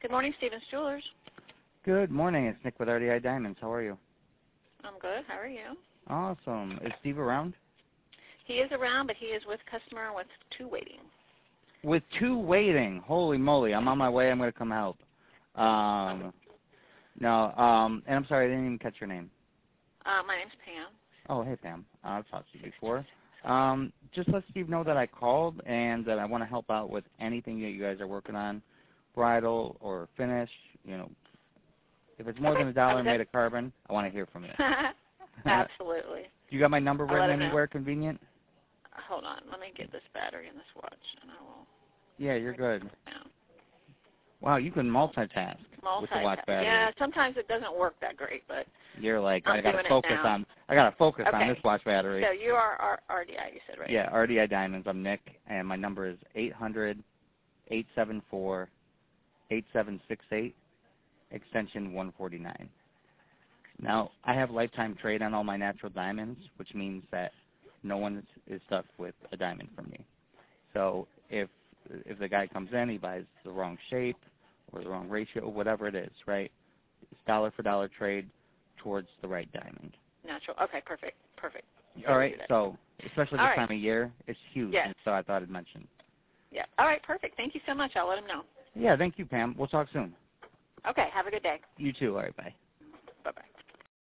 Good morning, Stevens Jewelers. Good morning. It's Nick with RDI Diamonds. How are you? I'm good. How are you? Awesome. Is Steve around? He is around, but he is with customer with 2 waiting. With 2 waiting. Holy moly. I'm on my way. I'm going to come help. And I'm sorry, I didn't even catch your name. My name's Pam. Oh, hey, Pam. I've talked to you before. Just let Steve know that I called and that I want to help out with anything that you guys are working on, bridal or finish. You know, if it's more than $1 made of carbon, I want to hear from you. Absolutely. You got my number written anywhere convenient? Hold on. Let me get this battery in this watch, and I will. Yeah, you're good. Wow, you can multitask with the watch battery. Yeah, sometimes it doesn't work that great, but you're like, I gotta focus on this watch battery. So you are RDI, you said, right? Yeah, RDI Diamonds. I'm Nick, and my number is 800-874-8768, extension 149. Now, I have lifetime trade on all my natural diamonds, which means that no one is stuck with a diamond from me. So if the guy comes in, he buys the wrong shape or the wrong ratio, whatever it is, right? It's dollar for dollar trade towards the right diamond. Natural. Okay, perfect. All right, so especially this time of year, it's huge, yes. so I thought I'd mention. Yeah. All right, perfect. Thank you so much. I'll let him know. Yeah, thank you, Pam. We'll talk soon. Okay, have a good day. You too. All right, bye.